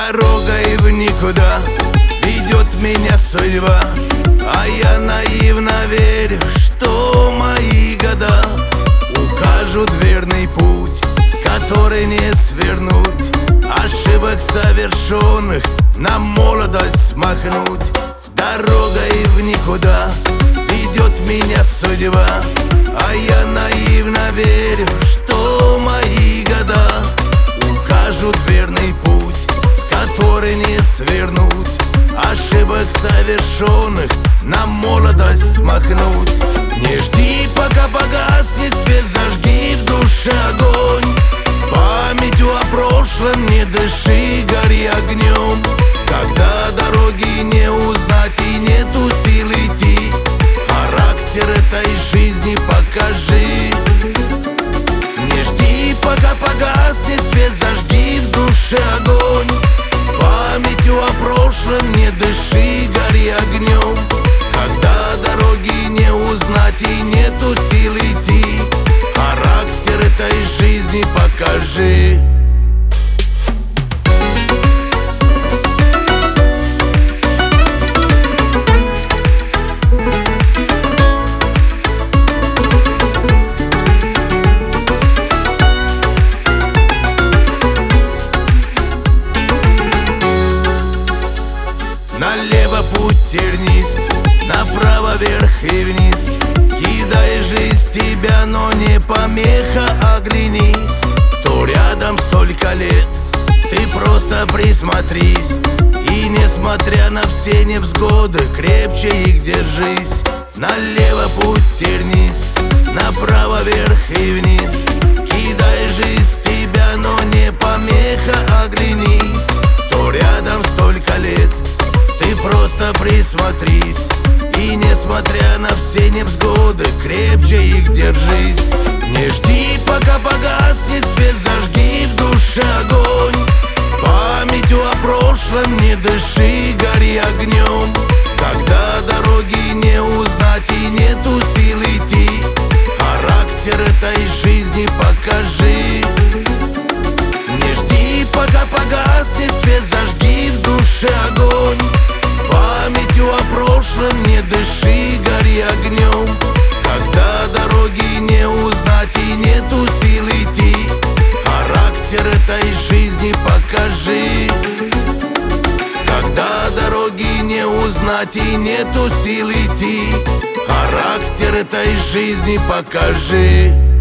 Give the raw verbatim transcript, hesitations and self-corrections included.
Дорогой в никуда ведет меня судьба, а я наивно верю, что мои года укажут верный путь, с которой не свернуть, ошибок совершенных на молодость смахнуть. Дорогой в никуда ведет меня судьба, а я наивно верю, что мои года укажут верный путь, с которой не свернуть, ошибок совершенных на молодость смахнуть. Не жди, пока погаснет свет, зажги в душе огонь. Памятью о прошлом не дыши, гори огнем. Когда дороги не узнать и нету сил идти, характер этой жизни покажи. Не жди, пока погаснет свет, зажги в душе огонь. Памятью о прошлом не дыши, гори огнем. Когда дороги не узнать и нету сил идти, характер этой жизни покажи. Налево путь тернист, направо вверх и вниз. Кидай жизнь тебя, но не помеха, оглянись. Кто рядом столько лет, ты просто присмотрись. И несмотря на все невзгоды, крепче их держись. Налево путь тернист, направо вверх и вниз. Кидай жизнь тебя, но не помеха, оглянись. Кто рядом столько лет, ты просто присмотрись. И несмотря на все невзгоды, крепче их держись. Не жди, пока погаснет свет, зажги в душе огонь. Памятью о прошлом не дыши, гори огнем. Когда дороги не узнать и нету сил идти, характер этой жизни покажи. Не жди, пока погаснет свет, зажги в душе огонь. Памятью о прошлом не дыши, гори огнем. Когда дороги не узнать и нету сил идти, характер этой жизни покажи. Когда дороги не узнать и нету сил идти, характер этой жизни покажи.